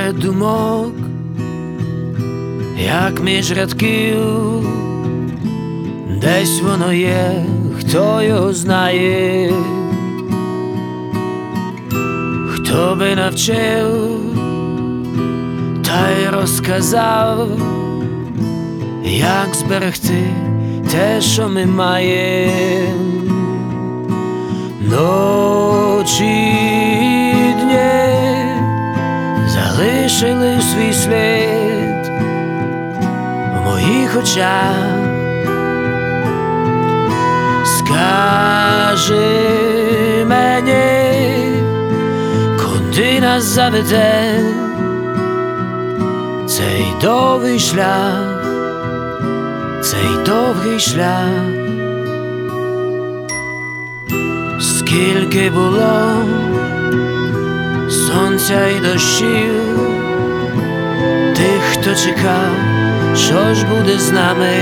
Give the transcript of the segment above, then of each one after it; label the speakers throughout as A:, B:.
A: серед думок, як між рядків, десь воно є, хто його знає, хто би навчив та й розказав, як зберегти те, що ми маємо. Ночі й дні залишили свій слід в моїх очах. Скажи мені, куди нас заведе цей довгий шлях, цей довгий шлях. Скільки було сонця й дощів, тих, хто чекав, що ж буде з нами,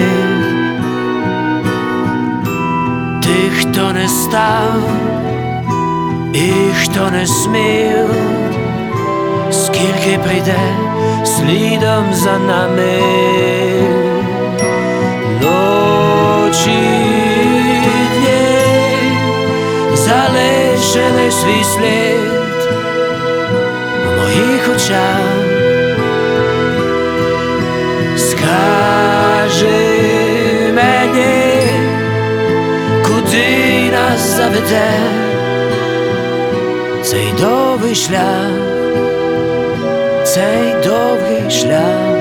A: тих, хто не став і хто не смів, скільки прийде слідом за нами. Ночі й дні залишили свій слід в моїх очах. Скажи мені, куди нас заведе цей довгий шлях, цей довгий шлях.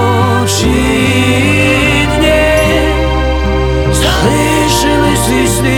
A: Залишили свій слід